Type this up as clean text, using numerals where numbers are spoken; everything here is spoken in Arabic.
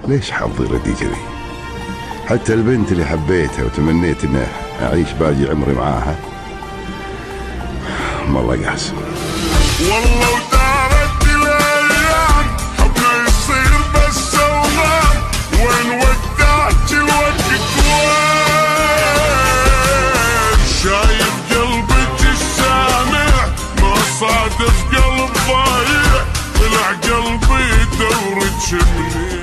ليش حظي ردي كذي؟ حتى البنت اللي حبيتها وتمنيت اني اعيش باقي عمري معاها والله قاسم. والله ودارت الايام حبنا يصير بس اوهام، وين ودعت الوقت وين؟ شايف قلبك السامع ما صادف قلب ضايع، طلع قلبي دورة شملي.